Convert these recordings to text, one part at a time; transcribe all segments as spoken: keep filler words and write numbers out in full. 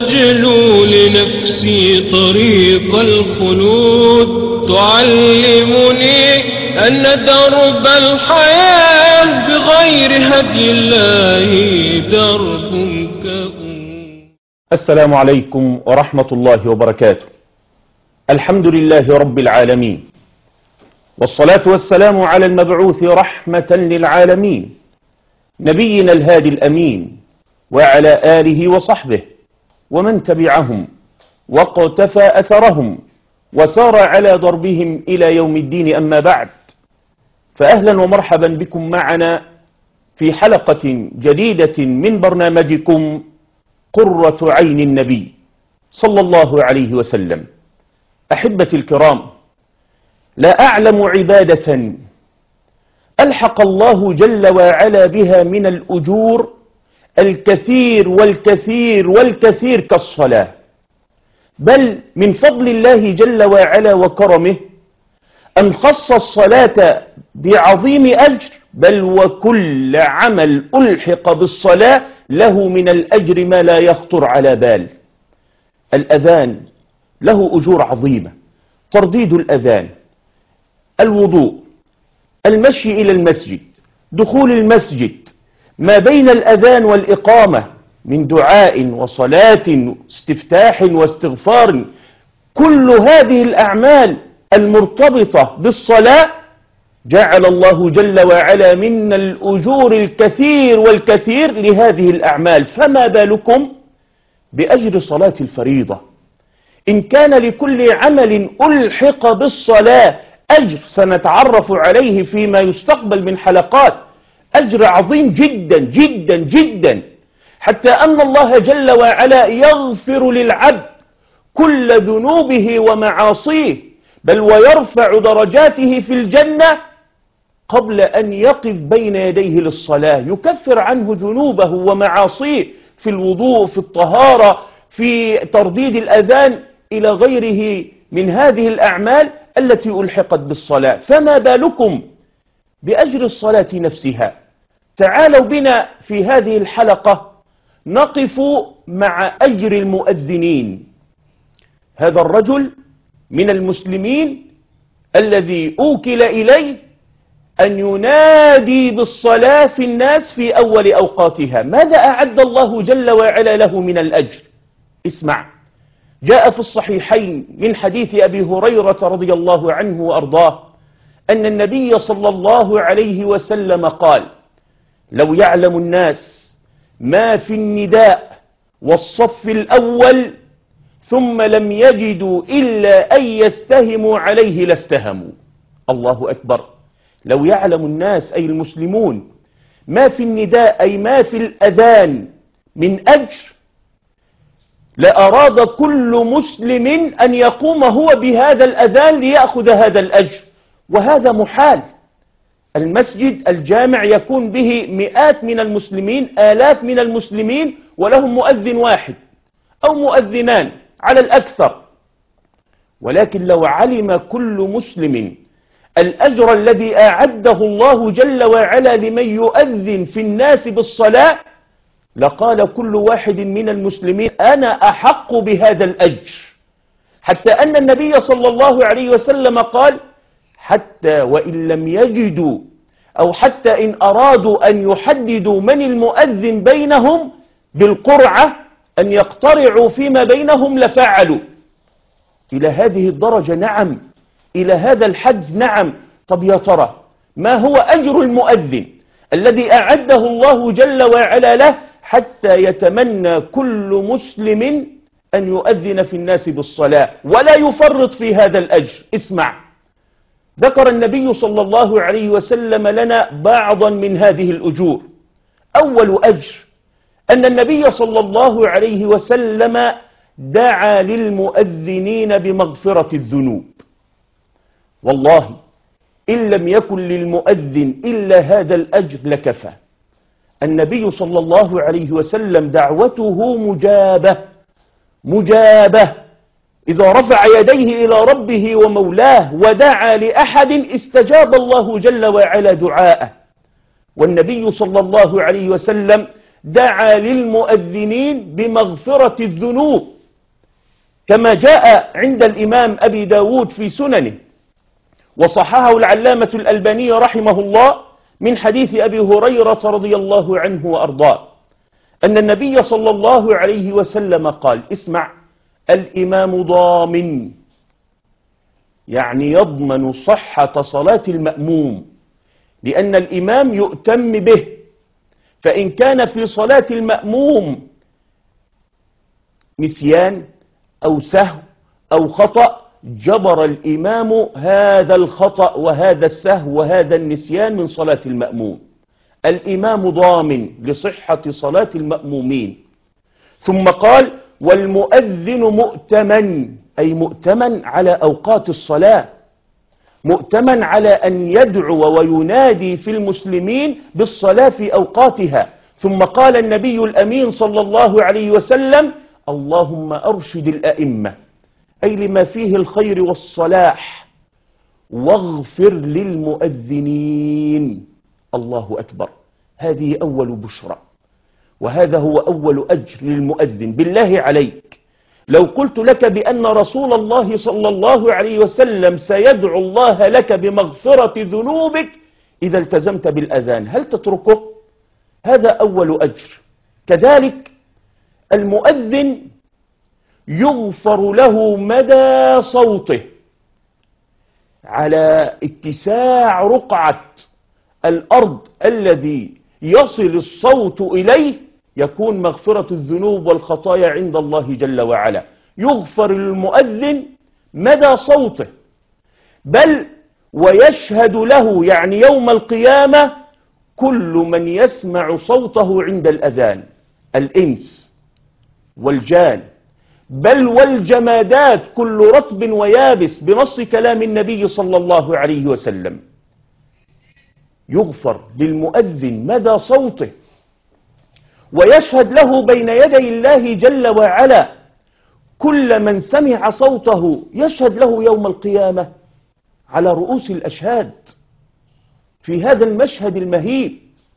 أجلو لنفسي طريق الخلود، تعلمني أن درب الحياة بغير هدي الله درب كؤوس. السلام عليكم ورحمة الله وبركاته. الحمد لله رب العالمين، والصلاة والسلام على المبعوث رحمة للعالمين نبينا الهادي الأمين، وعلى آله وصحبه ومن تبعهم واقتفى أثرهم وسار على ضربهم إلى يوم الدين. أما بعد، فأهلا ومرحبا بكم معنا في حلقة جديدة من برنامجكم قرة عين النبي صلى الله عليه وسلم. أحبتي الكرام، لا أعلم عبادة ألحق الله جل وعلا بها من الأجور الكثير والكثير والكثير كالصلاة، بل من فضل الله جل وعلا وكرمه أن خص الصلاة بعظيم أجر، بل وكل عمل ألحق بالصلاة له من الأجر ما لا يخطر على بال. الأذان له أجور عظيمة: ترديد الأذان، الوضوء، المشي إلى المسجد، دخول المسجد، ما بين الأذان والإقامة من دعاء وصلاة استفتاح واستغفار. كل هذه الأعمال المرتبطة بالصلاة جعل الله جل وعلا من الأجور الكثير والكثير لهذه الأعمال، فما بالكم بأجر صلاة الفريضة؟ إن كان لكل عمل ألحق بالصلاة أجر سنتعرف عليه فيما يستقبل من حلقات، أجر عظيم جدا جدا جدا، حتى أن الله جل وعلا يغفر للعبد كل ذنوبه ومعاصيه، بل ويرفع درجاته في الجنة قبل أن يقف بين يديه للصلاة، يكفر عنه ذنوبه ومعاصيه في الوضوء، في الطهارة، في ترديد الأذان، إلى غيره من هذه الأعمال التي ألحقت بالصلاة. فما بالكم بأجر الصلاة نفسها؟ تعالوا بنا في هذه الحلقة نقف مع أجر المؤذنين. هذا الرجل من المسلمين الذي أوكل إليه أن ينادي بالصلاة في الناس في أول أوقاتها. ماذا أعد الله جل وعلا له من الأجر؟ اسمع، جاء في الصحيحين من حديث أبي هريرة رضي الله عنه وأرضاه أن النبي صلى الله عليه وسلم قال: لو يعلم الناس ما في النداء والصف الأول ثم لم يجدوا إلا أن يستهموا عليه لاستهموا. الله أكبر! لو يعلم الناس أي المسلمون ما في النداء أي ما في الأذان من أجر، لأراد كل مسلم أن يقوم هو بهذا الأذان ليأخذ هذا الأجر، وهذا محال. المسجد الجامع يكون به مئات من المسلمين، آلاف من المسلمين، ولهم مؤذن واحد أو مؤذنان على الأكثر، ولكن لو علم كل مسلم الأجر الذي أعده الله جل وعلا لمن يؤذن في الناس بالصلاة لقال كل واحد من المسلمين: أنا أحق بهذا الأجر. حتى أن النبي صلى الله عليه وسلم قال: حتى وإن لم يجدوا أو حتى إن أرادوا أن يحددوا من المؤذن بينهم بالقرعة أن يقترعوا فيما بينهم لفعلوا. إلى هذه الدرجة؟ نعم، إلى هذا الحد نعم. طب يا ترى ما هو أجر المؤذن الذي أعده الله جل وعلا له حتى يتمنى كل مسلم أن يؤذن في الناس بالصلاة ولا يفرط في هذا الأجر؟ اسمع، ذكر النبي صلى الله عليه وسلم لنا بعضا من هذه الأجور. أول أجر أن النبي صلى الله عليه وسلم دعا للمؤذنين بمغفرة الذنوب. والله إن لم يكن للمؤذن إلا هذا الأجر لكفى. النبي صلى الله عليه وسلم دعوته مجابة مجابة، إذا رفع يديه إلى ربه ومولاه ودعا لأحد استجاب الله جل وعلا دعاءه. والنبي صلى الله عليه وسلم دعا للمؤذنين بمغفرة الذنوب كما جاء عند الإمام أبي داود في سننه، وصححه العلامة الألباني رحمه الله من حديث أبي هريرة رضي الله عنه وأرضاه أن النبي صلى الله عليه وسلم قال: اسمع، الإمام ضامن، يعني يضمن صحة صلاة المأموم، لأن الإمام يؤتم به، فإن كان في صلاة المأموم نسيان أو سهو أو خطأ جبر الإمام هذا الخطأ وهذا السهو وهذا النسيان من صلاة المأموم. الإمام ضامن لصحة صلاة المأمومين. ثم قال: والمؤذن مؤتمن، أي مؤتمن على أوقات الصلاة، مؤتمن على أن يدعو وينادي في المسلمين بالصلاة في أوقاتها. ثم قال النبي الأمين صلى الله عليه وسلم: اللهم أرشد الأئمة، أي لما فيه الخير والصلاح، واغفر للمؤذنين. الله أكبر، هذه أول بشرى، وهذا هو أول أجر للمؤذن. بالله عليك لو قلت لك بأن رسول الله صلى الله عليه وسلم سيدعو الله لك بمغفرة ذنوبك إذا التزمت بالأذان، هل تتركه؟ هذا أول أجر. كذلك المؤذن يغفر له مدى صوته على اتساع رقعة الأرض الذي يصل الصوت إليه، يكون مغفرة الذنوب والخطايا عند الله جل وعلا. يغفر للمؤذن مدى صوته، بل ويشهد له، يعني يوم القيامة، كل من يسمع صوته عند الأذان، الإنس والجان، بل والجمادات، كل رطب ويابس، بنص كلام النبي صلى الله عليه وسلم. يغفر للمؤذن مدى صوته، ويشهد له بين يدي الله جل وعلا كل من سمع صوته، يشهد له يوم القيامة على رؤوس الأشهاد في هذا المشهد المهيب،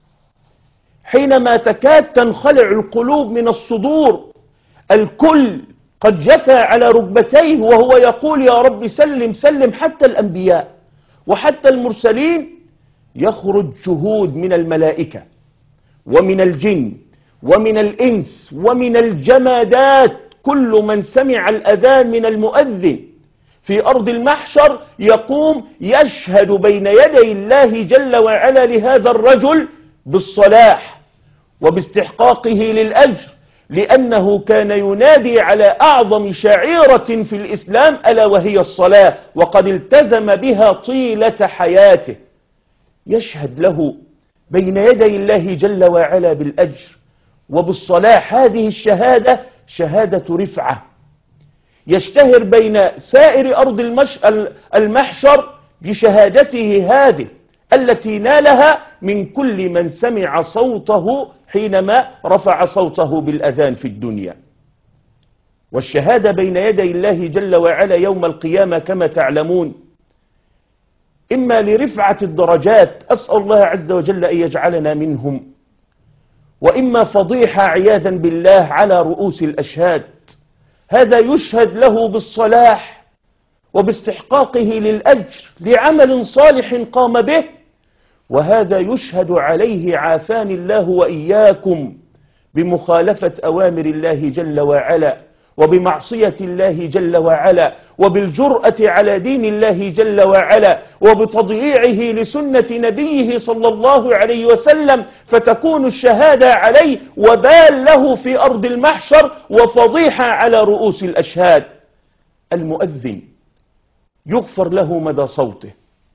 حينما تكاد تنخلع القلوب من الصدور، الكل قد جثى على ركبتيه وهو يقول: يا رب سلم سلم. حتى الأنبياء وحتى المرسلين يخرج شهود من الملائكة ومن الجن ومن الإنس ومن الجمادات، كل من سمع الأذان من المؤذن في أرض المحشر يقوم يشهد بين يدي الله جل وعلا لهذا الرجل بالصلاح وباستحقاقه للأجر، لأنه كان ينادي على أعظم شعيرة في الإسلام، ألا وهي الصلاة، وقد التزم بها طيلة حياته. يشهد له بين يدي الله جل وعلا بالأجر وبالصلاح. هذه الشهادة شهادة رفعة، يشتهر بين سائر أرض المحشر بشهادته هذه التي نالها من كل من سمع صوته حينما رفع صوته بالأذان في الدنيا. والشهادة بين يدي الله جل وعلا يوم القيامة كما تعلمون إما لرفعة الدرجات، أسأل الله عز وجل أن يجعلنا منهم، وإما فضيحة عياذا بالله على رؤوس الأشهاد. هذا يشهد له بالصلاح وباستحقاقه للأجر لعمل صالح قام به، وهذا يشهد عليه عافاني الله وإياكم بمخالفة أوامر الله جل وعلا وبمعصية الله جل وعلا وبالجرأة على دين الله جل وعلا وبتضييعه لسنة نبيه صلى الله عليه وسلم، فتكون الشهادة عليه وبال له في أرض المحشر وفضيحة على رؤوس الأشهاد. المؤذن يغفر له مدى صوته،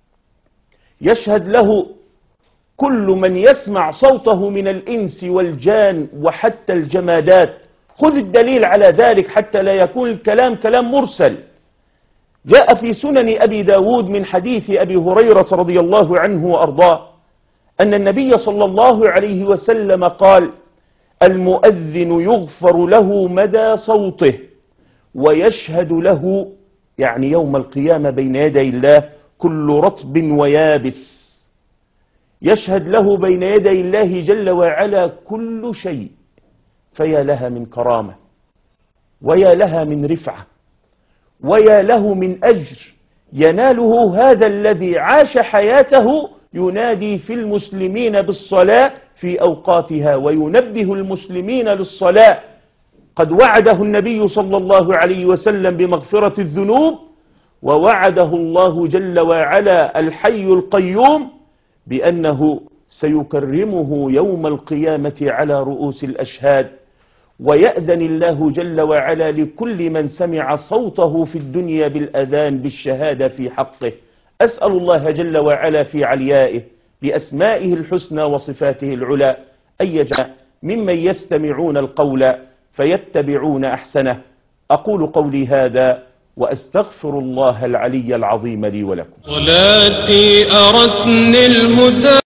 يشهد له كل من يسمع صوته من الإنس والجان وحتى الجمادات. خذ الدليل على ذلك حتى لا يكون الكلام كلام مرسل. جاء في سنن أبي داود من حديث أبي هريرة رضي الله عنه وأرضاه أن النبي صلى الله عليه وسلم قال: المؤذن يغفر له مدى صوته، ويشهد له، يعني يوم القيامة بين يدي الله، كل رطب ويابس، يشهد له بين يدي الله جل وعلا كل شيء، فيا لها من كرامة، ويا لها من رفعة، ويا له من أجر يناله هذا الذي عاش حياته ينادي في المسلمين بالصلاة في أوقاتها، وينبه المسلمين للصلاة. قد وعده النبي صلى الله عليه وسلم بمغفرة الذنوب، ووعده الله جل وعلا الحي القيوم بأنه سيكرمه يوم القيامة على رؤوس الأشهاد، ويأذن الله جل وعلا لكل من سمع صوته في الدنيا بالأذان بالشهادة في حقه. أسأل الله جل وعلا في عليائه بأسمائه الحسنى وصفاته العلى أن يجعل ممن يستمعون القول فيتبعون أحسنه. أقول قولي هذا وأستغفر الله العلي العظيم لي ولكم. صلاتي أرتني الهدى